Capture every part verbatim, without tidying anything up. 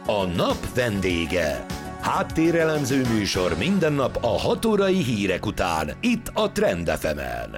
A nap vendége. Háttérelemző műsor minden nap a hat órai hírek után, itt a Trend ef emen.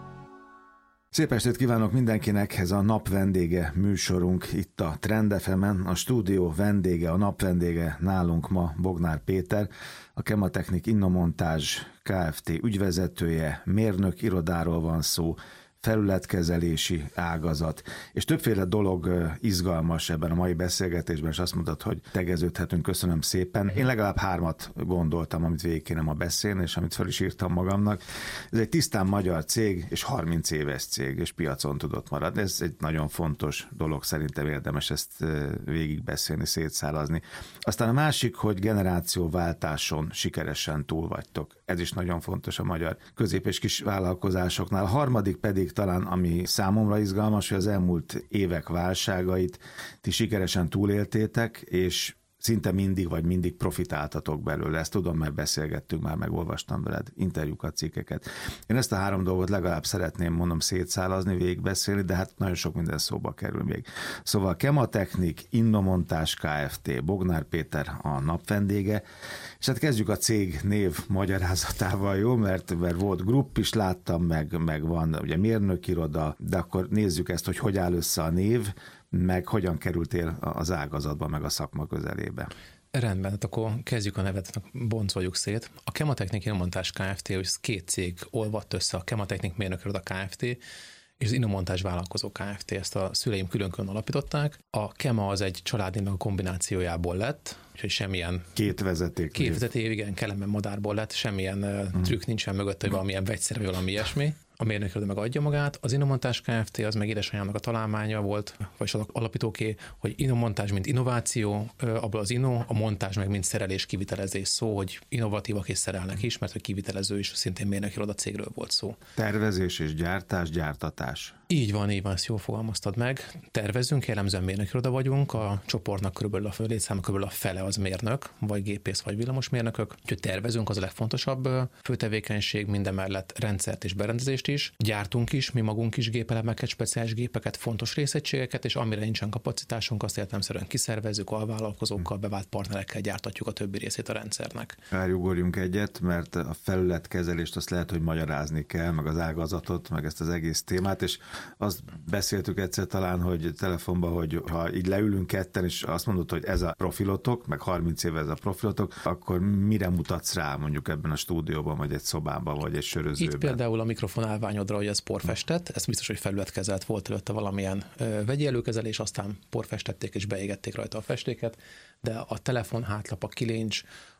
Szép estét kívánok mindenkinek, ez a nap vendége műsorunk itt a Trend ef emen. A stúdió vendége, a nap vendége nálunk ma Bognár Péter, a Kematechnik Innomontázs Kft. Ügyvezetője, mérnök irodáról van szó, felületkezelési ágazat, és többféle dolog izgalmas ebben a mai beszélgetésben, és azt mondod, hogy tegeződhetünk, köszönöm szépen. Én legalább hármat gondoltam, amit végig kéne ma beszélni, és amit fel is írtam magamnak. Ez egy tisztán magyar cég, és harminc éves cég, és piacon tudott maradni. Ez egy nagyon fontos dolog, szerintem érdemes ezt végigbeszélni, szétszálazni. Aztán a másik, hogy generációváltáson sikeresen túl vagytok. Ez is nagyon fontos a magyar közép- és kis vállalkozásoknál. A harmadik pedig talán, ami számomra izgalmas, hogy az elmúlt évek válságait ti sikeresen túléltétek, és szinte mindig vagy mindig profitáltatok belőle. Ezt tudom, mert beszélgettünk már, megolvastam veled interjúkat, cikkeket. Én ezt a három dolgot legalább szeretném, mondom, szétszálazni, végigbeszélni, de hát nagyon sok minden szóba kerül még. Szóval Kematechnik Innomontázs Kft. Bognár Péter a napvendége, és hát kezdjük a cég név magyarázatával, jó? Mert, mert volt grupp is, láttam, meg, meg van ugye mérnökiroda, de akkor nézzük ezt, hogy hogy áll össze a név, meg hogyan kerültél az ágazatba, meg a szakma közelébe. Rendben, hát akkor kezdjük a nevet, boncoljuk szét. A Kematechnik Innomontázs Kft. Ez két cég olvadt össze, a Kematechnik Mérnökiroda Kft. És az Innomontázs Vállalkozó Kft. Ezt a szüleim külön-külön alapították. A Kema az egy családnévnek a kombinációjából lett, úgyhogy semmilyen... Két vezeték. Két vezeték, igen, Kelemen madárból lett, semmilyen hmm. trükk nincsen mögött, hogy valamilyen vegyszer, vagy valami ilyesmi. A mérnökiroda meg adja magát. Az Innomontázs Kft. Az meg édesanyámnak a találmánya volt, vagyis az alapítóké, hogy innomontázs, mint innováció, abból az inno, a montázs meg mint szerelés, kivitelezés szó, hogy innovatívak és szerelnek is, mert hogy kivitelező is szintén mérnökiroda cégről volt szó. Tervezés és gyártás, gyártatás. Így van, így van, ezt jól fogalmaztad meg. Tervezünk, jellemzően mérnökiroda vagyunk, a csoportnak körülbelül a létszáma körülbelül a fele az mérnök, vagy gépész, vagy villamosmérnökök. Úgyhogy tervezünk, az a legfontosabb főtevékenység, mindemellett rendszert és berendezést is. Gyártunk is, mi magunk is gépelemeket, speciális gépeket, fontos részegységeket, és amire nincsen kapacitásunk, azt értelemszerűen kiszervezzük, alvállalkozókkal, bevált partnerekkel gyártatjuk a többi részét a rendszernek. Elrugorjunk egyet, mert a felületkezelést azt lehet, hogy magyarázni kell, meg az ágazatot, meg ezt az egész témát, és azt beszéltük egyszer talán, hogy telefonban, hogy ha így leülünk ketten, és azt mondod, hogy ez a profilotok, meg harminc éve ez a profilotok, akkor mire mutatsz rá mondjuk ebben a stúdióban, vagy egy szobában, vagy egy sörözőben? Itt például a mikrofon állványodra, hogy ez porfestett, ez biztos, hogy felületkezelt, volt előtte valamilyen ö, vegyi előkezelés, aztán porfestették és beégették rajta a festéket, de a telefon hátlap, a kilincs,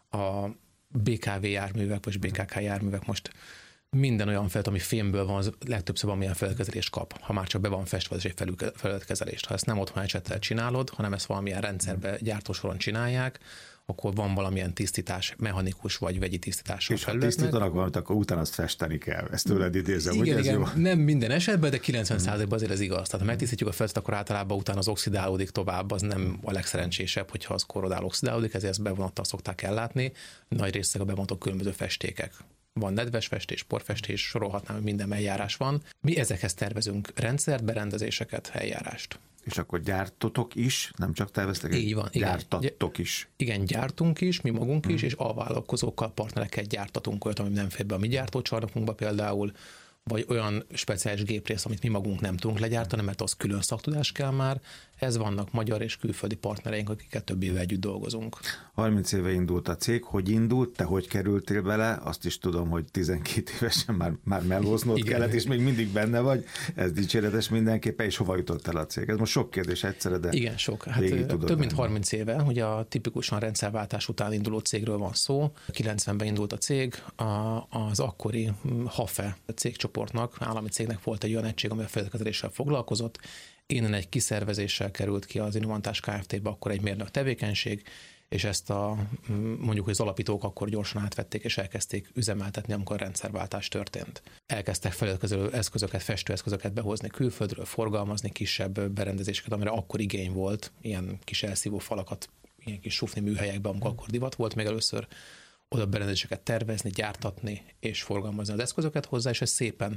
a bé ká vé járművek, vagy bé ká ká járművek most minden olyan felület, ami fémből van, az legtöbbször valamilyen felületkezelést kap. Ha már csak be van festve, az egy felületkezelést. Ha ezt nem otthon ecsettel csinálod, hanem ezt valamilyen rendszerbe gyártósoron csinálják, akkor van valamilyen tisztítás, mechanikus vagy vegyi tisztítás. És ha tisztítanak valamit, akkor utána azt festeni kell. Ezt tőled idézem, igen, hogy ez igen, jó? Nem minden esetben, de kilencven százalékban azért ez igaz. Tehát ha megtisztítjuk a felületet, akkor általában utána az oxidálódik tovább, az nem a legszerencsésebb, hogyha az korrodál, oxidálódik, ezért ezt bevonattal szokták ellátni. Nagy részleg a bevonatok különböző festékek. Van nedves festés, porfestés, sorolhatnám, hogy minden eljárás van. Mi ezekhez tervezünk rendszert, berendezéseket, eljárást. És akkor gyártotok is, nem csak terveztek, így van, gyártattok is. Igen, gyártunk is, mi magunk hmm. is, és alvállalkozókkal, partnereket gyártatunk olyat, ami nem fér be a mi gyártócsarnokunkba például, vagy olyan speciális géprész, amit mi magunk nem tudunk legyártani, mert az külön szaktudás kell már. Ez vannak magyar és külföldi partnereink, akikkel több éve együtt dolgozunk. harminc éve indult a cég, hogy indult, te hogy kerültél bele, azt is tudom, hogy tizenkét évesen már, már melóznod kellett, és még mindig benne vagy, ez dicséretes mindenképpen, és hova jutott el a cég? Ez most sok kérdés egyszerre, de igen, sok. Hát több mint harminc éve, ugye a tipikusan rendszerváltás után induló cégről van szó. kilencvenben indult a cég, a, az akkori Hafe cégcsoportnak, állami cégnek volt egy olyan egység, ami a felületkezeléssel foglalkozott. Innen egy kiszervezéssel került ki az Innomontázs Kft-be akkor egy mérnök tevékenység, és ezt a, mondjuk, hogy az alapítók akkor gyorsan átvették, és elkezdték üzemeltetni, amikor a rendszerváltás történt. Elkezdtek felületkezelő eszközöket, festőeszközöket behozni külföldről, forgalmazni kisebb berendezéseket, amire akkor igény volt, ilyen kis elszívó falakat, ilyen kis sufni műhelyekben, amikor akkor divat volt még először, oda berendezéseket tervezni, gyártatni és forgalmazni az eszközöket hozzá, és ez szépen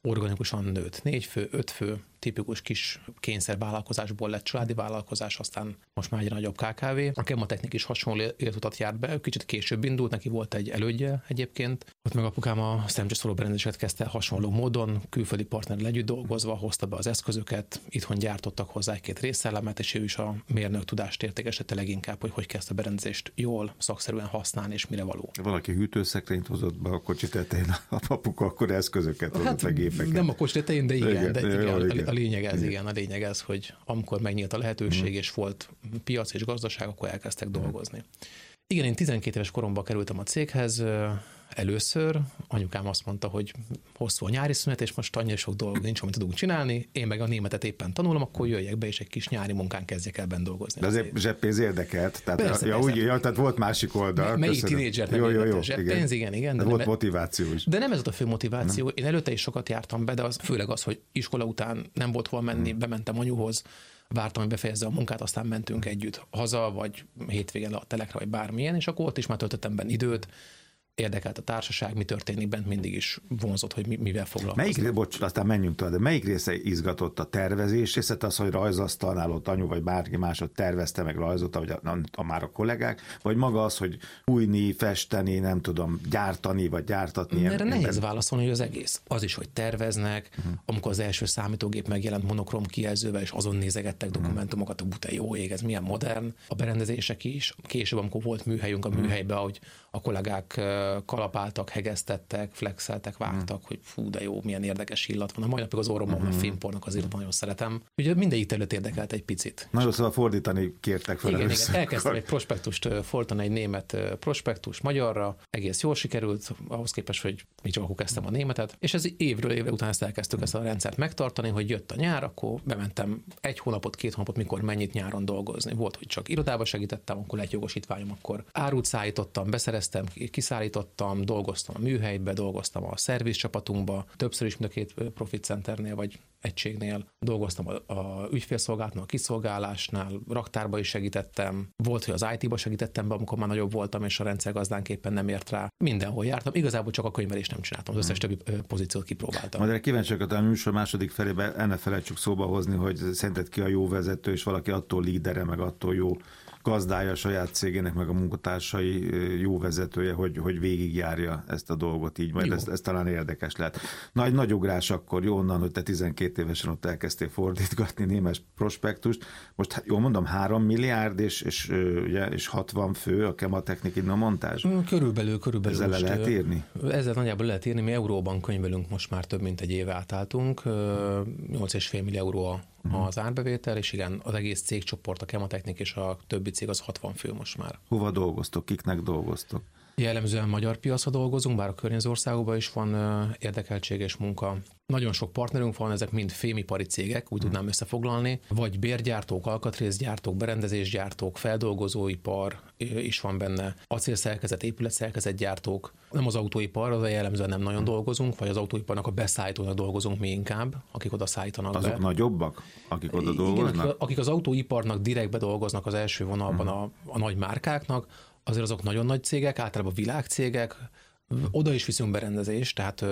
organikusan nőtt. Négy fő, öt fő, tipikus kis kényszervállalkozásból lett családi vállalkozás, aztán most már egy nagyobb ká ká vé. A Kematechnik is hasonló életutat járt be, kicsit később indult, neki volt egy elődje egyébként. Ott meg apukám a szemcse szóló berendezéseket kezdte hasonló módon, külföldi partnerrel együtt dolgozva, hozta be az eszközöket, itthon gyártottak hozzá egy-két részelemet, és ő is a mérnök tudást értékesítette leginkább, hogy hogy kezd a berendezést jól, szakszerűen használni, és mire való. Valaki hűtőszekrényt hozott be a kocsi tetején, a apuka akkor eszközöket hozott, hát, a gépeket. Nem a kocsi tetején, de igen, igen, de igen, jó, igen. A, a lényeg ez, igen. igen, a lényeg ez, hogy amikor megnyílt a lehetőség, mm. és volt piac és gazdaság, akkor elkezdtek mm. dolgozni. Igen, én tizenkét éves koromban kerültem a céghez először, anyukám azt mondta, hogy hosszú a nyári szünet, és most annyira sok dolog nincs, amit tudunk csinálni, én meg a németet éppen tanulom, akkor jöjjek be, és egy kis nyári munkán kezdjek el benne dolgozni. De azért zseppénz érdekelt, tehát, persze, ja, persze. Úgy, ja, tehát volt másik oldal. Melyik tinédzsert nem érdekelt zseppénz, igen, igen. De, de volt nem, motiváció is. De nem ez volt a fő motiváció, nem. Én előtte is sokat jártam be, de az főleg az, hogy iskola után nem volt hol menni, hmm. bementem anyuhoz, vártam, hogy befejezze a munkát, aztán mentünk együtt haza, vagy hétvégén le a telekre, vagy bármilyen, és akkor ott is már töltöttem benne időt, érdekelt a társaság, mi történik bent, mindig is vonzott, hogy mi, mivel foglalkozik. Melyik, bocs, aztán menjünk tovább, de melyik része izgatott a tervezés, és az, hogy rajzasztalnál ott anyu, vagy bárki másod tervezte, meg rajzolta, vagy a, a, a már a kollégák, vagy maga az, hogy újni, festeni, nem tudom, gyártani, vagy gyártatni. Erre nehéz válaszolni, hogy az egész. Az is, hogy terveznek, uh-huh. amikor az első számítógép megjelent monokrom kijelzővel, és azon nézegettek dokumentumokat, hogy te jó ég, ez milyen modern. A berendezések is. Később, amikor volt műhelyünk a műhelyben, ahogy a kollégák kalapáltak, hegesztettek, flexeltek, vágtak, mm. hogy fú, de jó, milyen érdekes illat van. A mai napig az orromban mm. a filmpornak az illat, nagyon szeretem. Ugye mindegyik terület érdekelt egy picit. Nagyon szóval fordítani kértek fel. Igen, igen. Elkezdtem egy prospektust fordítani, egy német prospektus magyarra, egész jól sikerült, ahhoz képest, hogy mi csak akkor kezdtem a németet, és ez évről évre után ezt elkezdtük ezt a rendszert megtartani, hogy jött a nyár, akkor bementem egy hónapot, két hónapot, mikor mennyit nyáron dolgozni. Volt, hogy csak irodába segítettem, akkor lett jogosítványom, akkor árut szállítottam, beszereztem, kiszállítottam, dolgoztam a műhelybe, dolgoztam a szerviz csapatunkba, többször is mind a két profit centernél vagy egységnél, dolgoztam a, a ügyfélszolgálatnál, a kiszolgálásnál, raktárba is segítettem, volt, hogy az í té-ba segítettem be, amikor már nagyobb voltam, és a rendszergazdánk éppen nem ért rá. Mindenhol jártam, igazából csak a könyvelést nem csináltam, az összes többi pozíciót kipróbáltam. Majd kíváncsiak a műsor második felébe enne felejtsük szóba hozni, hogy szerinted ki a jó vezető, és valaki attól lídere, meg attól jó gazdája a saját cégének, meg a munkatársai jó vezetője, hogy, hogy végigjárja ezt a dolgot így, majd ez, ez talán érdekes lehet. Nagy, nagy ugrás akkor, jó onnan, hogy te tizenkét évesen ott elkezdtél fordítgatni némes prospektust. Most jól mondom, három milliárd és, és, ugye, és hatvan fő a Kematechnik Inno montázs? Körülbelül, körülbelül. Ezzel le lehet írni? Ezzel nagyjából lehet írni, mi euróban könyvelünk, most már több mint egy éve átálltunk, nyolc egész öt millió euró az árbevétel, és igen, az egész cégcsoport, a Kematechnik és a többi cég az hatvan fő most már. Hova dolgoztok? Kiknek dolgoztok? Jellemzően magyar piacra dolgozunk, bár a környező országokban is van érdekeltség és munka. Nagyon sok partnerünk van, ezek mind fémipari cégek, úgy tudnám összefoglalni, vagy bérgyártók, alkatrészgyártók, berendezésgyártók, feldolgozóipar is van benne, acélszerkezet, épületszerkezetgyártók. Nem az autóipar, az jellemzően nem nagyon dolgozunk, vagy az autóiparnak a beszállítónak dolgozunk mi inkább, akik oda szállítanak Azok be. nagyobbak, akik oda dolgoznak? Igen, akik az autóiparnak direktbe dolgoznak az első vonalban a, a nagy márkáknak, azért azok nagyon nagy cégek, általában világcégek, oda is viszünk berendezést, tehát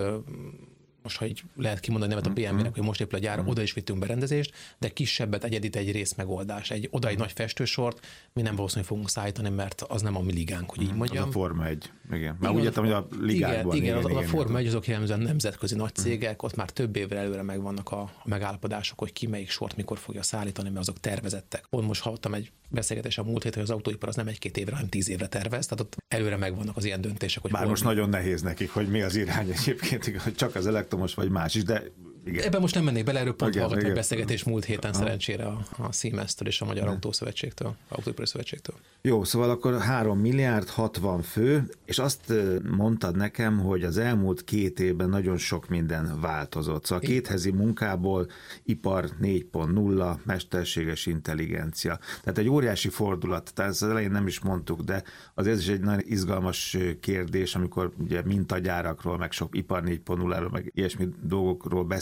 most, ha így lehet kimondani nevet a bé em vé-nek, hogy most épül a gyára, oda is vittünk berendezést, de kisebbet, egyedit, egy részmegoldás. Egy, oda egy nagy festősort mi nem valószínűleg fogunk szállítani, mert az nem a mi ligánk, hogy így mondjam. Az a Forma egy, igen. Már úgy értem, hogy a ligákban. Igen, igen, igen, igen a Forma egy azok jellemzően nemzetközi nagy cégek, ott már több évre előre megvannak a megállapodások, hogy ki melyik sort mikor fogja szállítani, mert azok tervezettek. Pont most hallottam egy beszélgetés a múlt hét, hogy az autóipar az nem egy-két évre, hanem tíz évre tervez, tehát ott előre megvannak az ilyen döntések, hogy bár most nagyon nehéz nekik, hogy mi az irány egyébként, hogy csak az elektromos vagy más is, de igen. Ebben most nem mennék bele, erről pont hallgattam egy beszélgetés múlt héten Aha. szerencsére a, a Siemens-től és a Magyar Igen. Autószövetségtől, Autóipari Szövetségtől. Jó, szóval akkor három milliárd, hatvan fő, és azt mondtad nekem, hogy az elmúlt két évben nagyon sok minden változott. Szóval a kéthezi munkából ipar négy pont nulla, mesterséges intelligencia. Tehát egy óriási fordulat, tehát az elején nem is mondtuk, de azért is egy nagyon izgalmas kérdés, amikor ugye mintagyárakról, meg sok ipar négy pont nulláról, meg ilyesmi dolgokról beszélünk,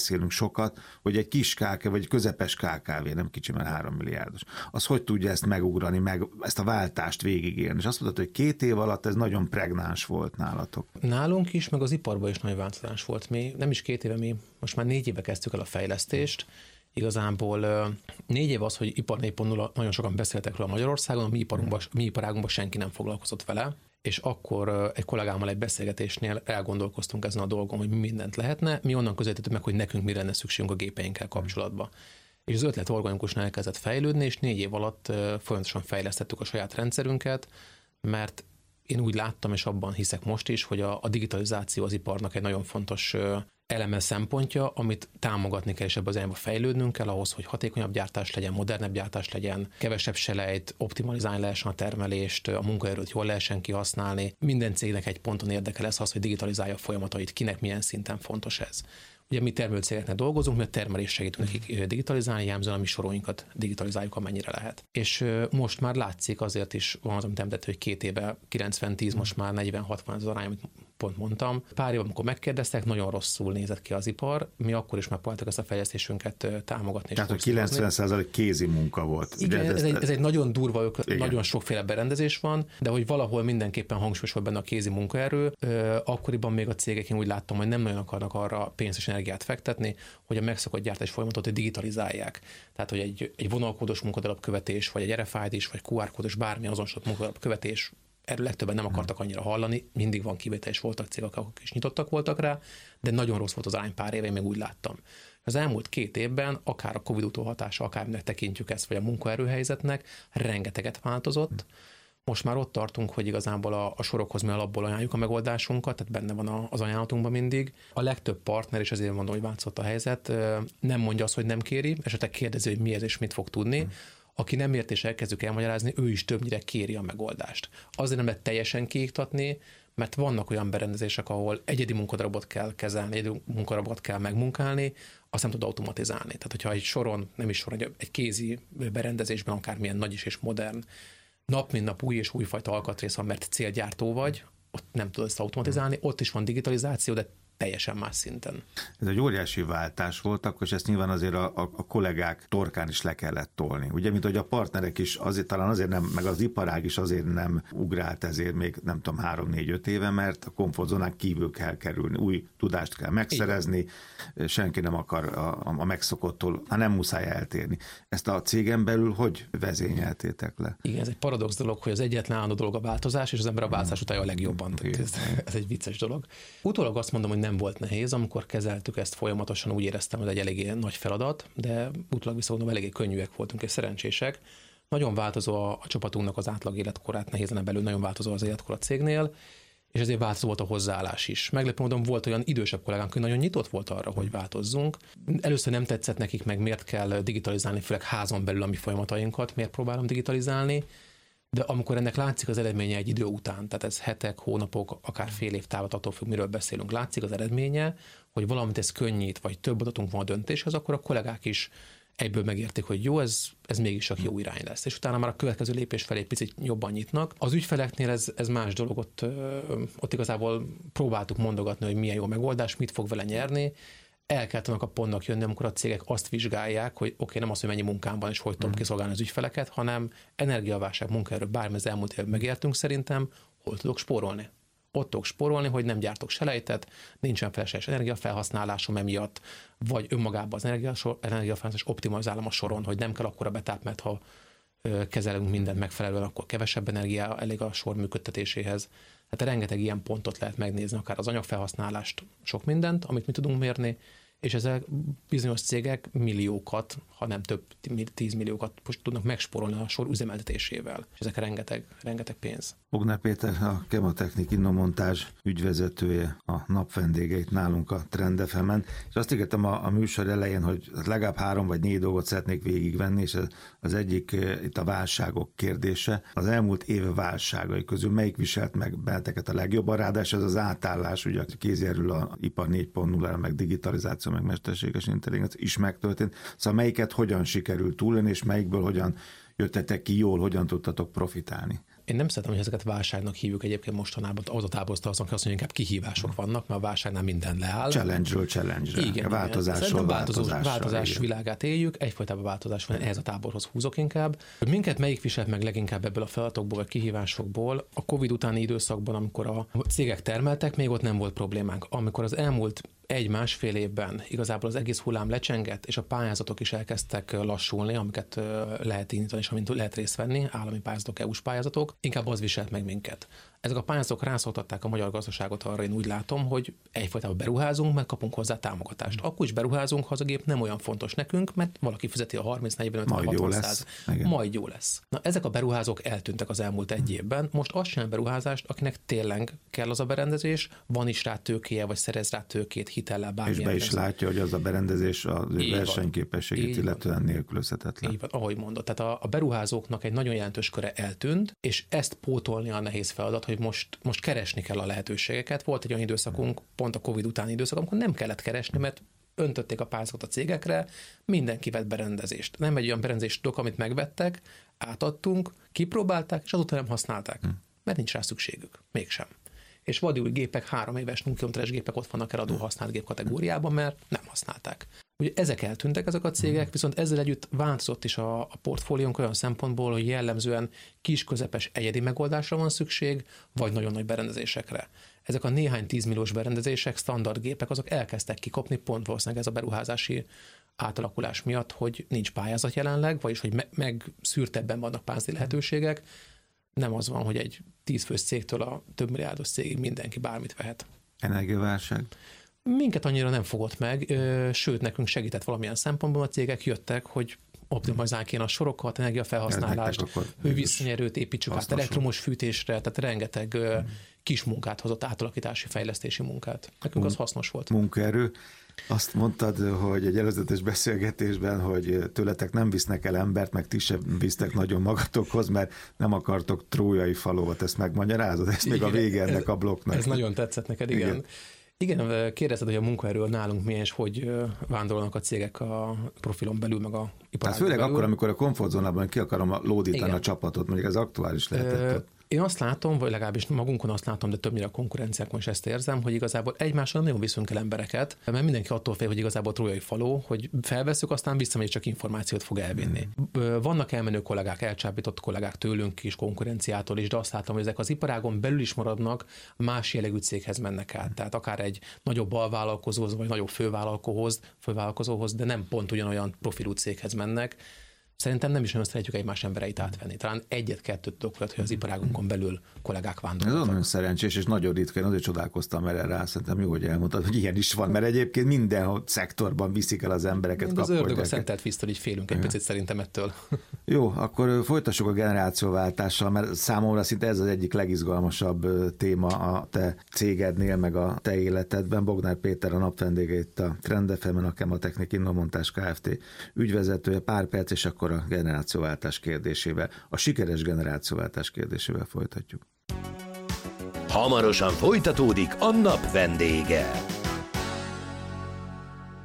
beszélünk sokat, hogy egy kis ká ká vé, vagy közepes ká ká vé, nem kicsi, mert három milliárdos, az hogy tudja ezt megugrani, meg ezt a váltást végigélni. És azt mondtad, hogy két év alatt ez nagyon pregnáns volt nálatok. Nálunk is, meg az iparban is nagy változás volt. Mi nem is két éve, mi most már négy éve kezdtük el a fejlesztést. Igazából négy év az, hogy ipar négy pont nulla, nagyon sokan beszéltek róla Magyarországon, a mi, iparunkban, mi iparágunkban senki nem foglalkozott vele, és akkor egy kollégámmal egy beszélgetésnél elgondolkoztunk ezen a dolgon, hogy mindent lehetne, mi onnan közelítettük meg, hogy nekünk mi lenne szükségünk a gépeinkkel kapcsolatban. És az ötlet organikusan elkezdett fejlődni, és négy év alatt folyamatosan fejlesztettük a saját rendszerünket, mert én úgy láttam, és abban hiszek most is, hogy a, a digitalizáció az iparnak egy nagyon fontos eleme szempontja, amit támogatni kell, és ebbe az irányba fejlődnünk kell ahhoz, hogy hatékonyabb gyártás legyen, modernebb gyártás legyen, kevesebb selejt, optimalizálni lehessen a termelést, a munkaerőt jól lehessen kihasználni. Minden cégnek egy ponton érdeke lesz az, hogy digitalizálja a folyamatait, kinek milyen szinten fontos ez. Ugye mi termelőcégeknek dolgozunk, mi a termelést segítünk nekik digitalizálni, jellemzően a mi soroinkat digitalizáljuk, amennyire lehet. És most már látszik, azért is van az, amit említett, hogy két éve kilencven tíz, most már negyven hatvan az arány, amit pont mondtam. Pár év, amikor megkérdeztek, nagyon rosszul nézett ki az ipar, mi akkor is megpróbáltuk ezt a fejlesztésünket támogatni. Tehát, hogy kilencven százalék kézi munka volt. Igen, ez, ez, egy, ez egy nagyon durva, igen. nagyon sokféle berendezés van, de hogy valahol mindenképpen hangsúlyos volt benne a kézi munkaerő, akkoriban még a cégek, én úgy láttam, hogy nem nagyon akarnak arra pénzt és energiát fektetni, hogy a megszokott gyártás folyamatot digitalizálják. Tehát, hogy egy, egy vonalkódos munkadalap követés, vagy egy er ef i dés, vagy kú ár kódos bármi azonosított munkadalap követés, erről legtöbben nem akartak annyira hallani, mindig van kivétel, és voltak cégek, akik is nyitottak voltak rá, de nagyon rossz volt az arány pár éve, én még úgy láttam. Az elmúlt két évben, akár a Covid utóhatása, akárminek tekintjük ezt, vagy a munkaerőhelyzetnek, rengeteget változott. Most már ott tartunk, hogy igazából a, a sorokhoz mi alapból ajánljuk a megoldásunkat, tehát benne van az ajánlatunkban mindig. A legtöbb partner, és ezért mondom, hogy változott a helyzet, nem mondja azt, hogy nem kéri, esetleg kérdezi, hogy mi ez és mit fog tudni. Aki nem ért és elkezdjük elmagyarázni, ő is többnyire kéri a megoldást. Azért nem lehet teljesen kiiktatni, mert vannak olyan berendezések, ahol egyedi munkadarabot kell kezelni, egyedi munkadarabot kell megmunkálni, azt nem tud automatizálni. Tehát, hogyha egy soron, nem is soron, egy kézi berendezésben, akármilyen nagy is és modern, nap mint nap új és újfajta alkatrész van, mert célgyártó vagy, ott nem tudod ezt automatizálni, ott is van digitalizáció, de teljesen más szinten. Ez egy óriási váltás volt, akkor és ezt nyilván azért a, a, a kollégák torkán is le kellett tolni. Ugye, mint hogy a partnerek is azért, talán azért nem, meg az iparág is azért nem ugrált ezért még nem tudom három-négy-öt éve, mert a komfortzónán kívül kell kerülni, új tudást kell megszerezni, igen. Senki nem akar a, a megszokottól, hát nem muszáj eltérni. Ezt a cégen belül hogy vezényeltétek le? Igen, ez egy paradox dolog, hogy az egyetlen állandó dolog a változás, és az ember a változás utálja a legjobban. Ez, ez egy vicces dolog. Utólag azt mondom, hogy nem volt nehéz, amikor kezeltük ezt folyamatosan, úgy éreztem, hogy egy eléggé nagy feladat, de utólag viszont eléggé könnyűek voltunk és szerencsések. Nagyon változó a, a csapatunknak az átlag életkorát, nehézen belül nagyon változó az életkor a cégnél, és ezért változó volt a hozzáállás is. Meglepő módon volt olyan idősebb kollégánk, hogy nagyon nyitott volt arra, hogy változzunk. Először nem tetszett nekik meg, miért kell digitalizálni, főleg házon belül a mi folyamatainkat, miért próbálom digitalizálni, de amikor ennek látszik az eredménye egy idő után, tehát ez hetek, hónapok, akár fél év távot, attól függ, miről beszélünk, látszik az eredménye, hogy valamit ez könnyít, vagy több adatunk van a döntéshez, akkor a kollégák is egyből megértik, hogy jó, ez, ez mégis csak jó irány lesz. És utána már a következő lépés felé picit jobban nyitnak. Az ügyfeleknél ez, ez más dolog, ott, ott igazából próbáltuk mondogatni, hogy milyen jó megoldás, mit fog vele nyerni. El kell annak a pontnak jönni, amikor a cégek azt vizsgálják, hogy oké, okay, nem az, hogy mennyi munkám van, és hogy tudom kiszolgálni az ügyfeleket, hanem energiaválság, munkaerő, bármi az elmúlt évben megértünk szerintem, hol tudok spórolni. Ott tudok spórolni, hogy nem gyártok selejtet, nincsen felesleges energiafelhasználásom emiatt, vagy önmagában az energiafelhasználás optimalizálom a soron, hogy nem kell akkora betáp, mert ha kezelünk mindent megfelelően, akkor kevesebb energia elég a sor működtetéséhez. Hát rengeteg ilyen pontot lehet megnézni, akár az anyagfelhasználást, sok mindent, amit mi tudunk mérni, és ezek bizonyos cégek milliókat, ha nem több tízmilliókat tudnak megspórolni a sor üzemeltetésével. És ezek rengeteg, rengeteg pénz. Bognár Péter, a Kematechnik Innomontázs ügyvezetője, a napvendégeit nálunk a Trend ef emen, és azt ígértem a, a műsor elején, hogy legalább három vagy négy dolgot szeretnék végigvenni, és az egyik itt a válságok kérdése. Az elmúlt év válságai közül melyik viselt meg benneteket a legjobban? Ráadásul ez az átállás, ugye kézjelről a ipar négy pont nulla, meg digitalizáció, meg mesterséges intelligencia is megtörtént. Szóval melyiket hogyan sikerült túlélni, és melyikből hogyan jöttetek ki jól, hogyan tudtatok profitálni? Én nem szeretem, hogy ezeket válságnak hívjuk egyébként mostanában, az a táborozta azon, hogy inkább kihívások vannak, mert a válságnál minden leáll. Challenge-ről challenge-re, igen, változásról változás, változás világát éljük, egyfajtában változás van, ehhez a táborhoz húzok inkább. Hogy minket melyik viselt meg leginkább ebből a feladatokból, vagy kihívásokból, a Covid utáni időszakban, amikor a cégek termeltek, még ott nem volt problémánk. Amikor az elmúlt egy-másfél évben igazából az egész hullám lecsengett, és a pályázatok is elkezdtek lassulni, amiket lehet indítani, és amint lehet részt venni, állami pályázatok, é u-s pályázatok, inkább az viselt meg minket. Ezek a pályázatok rászoktatták a magyar gazdaságot arra, én úgy látom, hogy egyfajtában beruházunk, mert kapunk hozzá támogatást. Akkor is beruházunk, ha az a gép nem olyan fontos nekünk, mert valaki fizeti a harminc, negyven, ötven, hatvan száz. Majd jó lesz. Na, ezek a beruházók eltűntek az elmúlt egy évben. Most azt sem beruházást, akinek tényleg kell az a berendezés, van is rá tőkéje, vagy szerez rá tőkét, hitellel, bármilyen. És be is látja, hogy az a berendezés az ő versenyképességét illetően nélkülözhetetlen. Így van, ahogy mondod. Tehát a, a beruházóknak egy nagyon jelentős köre eltűnt, és ezt pótolni a nehéz feladat, hogy most, most keresni kell a lehetőségeket. Volt egy olyan időszakunk, pont a Covid utáni időszak, amikor nem kellett keresni, mert öntötték a pályázatot a cégekre, mindenki vett berendezést. Nem egy olyan berendezést tudok, amit megvettek, átadtunk, kipróbálták, és azután nem használták, mert nincs rá szükségük. Mégsem. És vadi új gépek, három éves nulla kilométeres gépek ott vannak eladó használt gép kategóriában, mert nem használták. Ugye ezek eltűntek, ezek a cégek, viszont ezzel együtt változott is a, a portfóliónk olyan szempontból, hogy jellemzően kis, közepes, egyedi megoldásra van szükség, vagy nagyon nagy berendezésekre. Ezek a néhány tízmilliós berendezések, standard gépek, azok elkezdtek kikopni, pont valószínűleg ez a beruházási átalakulás miatt, hogy nincs pályázat jelenleg, vagyis hogy me- megszűrtebben vannak pályázati lehetőségek. Nem az van, hogy egy tízfős cégtől a több milliárdos cégig mindenki bármit vehet. Energiaválság? Minket annyira nem fogott meg, sőt, nekünk segített valamilyen szempontból, a cégek jöttek, hogy optimalizálják kéne a sorokat, energiafelhasználást, hővisszonyerőt építsük át elektromos fűtésre, tehát rengeteg hmm. kis munkát hozott, átalakítási, fejlesztési munkát. Nekünk az hasznos volt. Munkaerő. Azt mondtad, hogy egy előzetes beszélgetésben, hogy tőletek nem visznek el embert, meg ti sem visztek nagyon magatokhoz, mert nem akartok trójai falovat. Ezt megmagyarázod? Ez igen, még a vége ennek a blokknak. Ez nagyon tetszett neked, igen. igen. Igen, kérdezted, hogy a munkaerő nálunk milyen, és hogy vándorolnak a cégek a profilon belül, meg a iparágon hát főleg belül. Akkor, amikor a komfortzónában ki akarom lódítani igen. a csapatot, mondjuk ez aktuális lehetett ott. Én azt látom, vagy legalábbis magunkon azt látom, de többnyire a konkurenciákon is ezt érzem, hogy igazából egymással nagyon viszünk el embereket, mert mindenki attól fél, hogy igazából trójai faló, hogy felveszünk, aztán visszamegy, csak információt fog elvinni. Hmm. Vannak elmenő kollégák, elcsábított kollégák tőlünk is, konkurenciától is, de azt látom, hogy ezek az iparágon belül is maradnak, más jellegű céghez mennek át. Tehát akár egy nagyobb alvállalkozóhoz, vagy nagyobb fővállalkozóhoz, fővállalkozóhoz, de nem pont ugyanolyan profilú céghez mennek. Szerintem nem is nagyon szeretjük egymás embereit átvenni. Talán egyet-kettőt tudok, hogy az iparágunkon belül kollégák vándorolnak. Ez nagyon szerencsés, és nagyon ritka. Én azért csodálkoztam erre rá. Szerintem jó, hogy elmondtad, hogy ilyen is van, mert egyébként minden szektorban viszik el az embereket. Mind az ördög a szentelt víztől, így félünk egy ja. picit szerintem ettől. Jó, akkor folytassuk a generációváltással, mert számomra szinte ez az egyik legizgalmasabb téma a te cégednél, meg a te életedben. Bognár Péter a napvendége itt a Trend ef emen, a Kematechnik Innomontás Kft. Ügyvezetője. Pár perc, és akkor a generációváltás kérdésével, a sikeres generációváltás kérdésével folytatjuk. Hamarosan folytatódik a nap vendége.